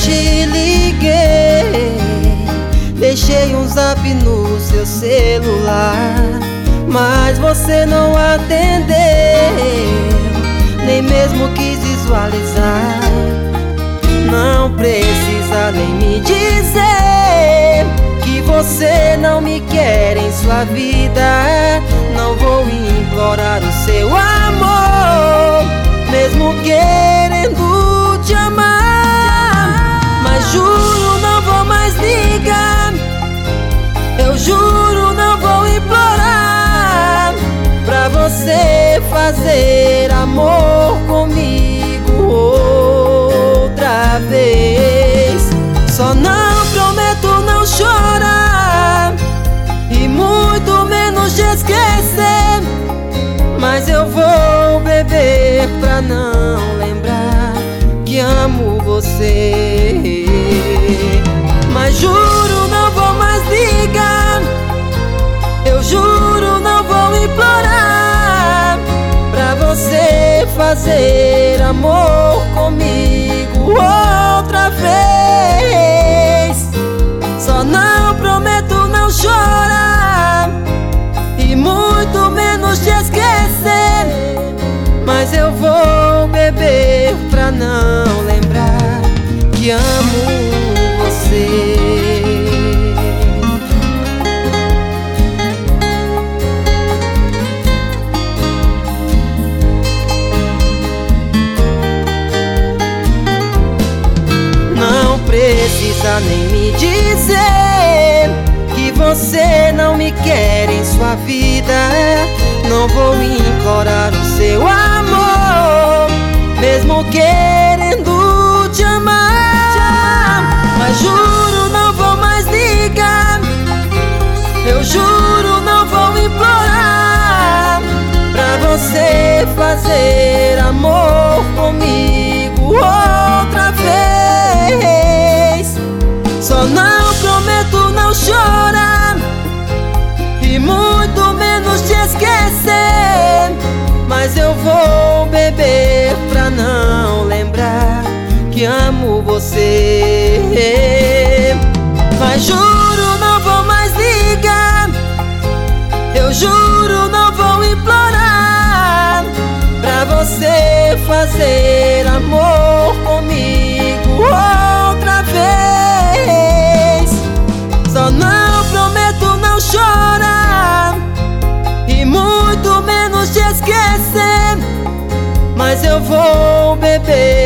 te liguei, deixei um zap no seu celular, mas você não atendeu, nem mesmo quis visualizar. Não precisa nem me dizer que você não me quer em sua vida. Não vou implorar o seu amor, mesmo querendo te amar. Mas juro, não vou mais ligar, eu juro, não vou implorar pra você fazer amor comigo outra vez. Só não prometo não chorar e muito menos te esquecer, mas eu vou beber pra não lembrar que amo você. Mas juro, não vou mais ligar, eu juro, não vou implorar pra você fazer amor comigo outra vez. Só não prometo não chorar e muito menos te esquecer, mas eu vou beber pra não lembrar que amo você. Não precisa nem me dizer que você não me quer em sua vida. Não vou implorar o seu amor, mesmo querendo te amar. Mas juro, não vou mais ligar, eu juro, não vou implorar pra você fazer amor comigo outra vez. Só não prometo não chorar e muito menos te esquecer, mas eu vou beber pra não lembrar que amo você. Mas juro, não vou mais ligar, eu juro, não vou implorar pra você fazer amor comigo outra vez. Só não prometo não chorar e muito menos te esquecer, mas eu vou beber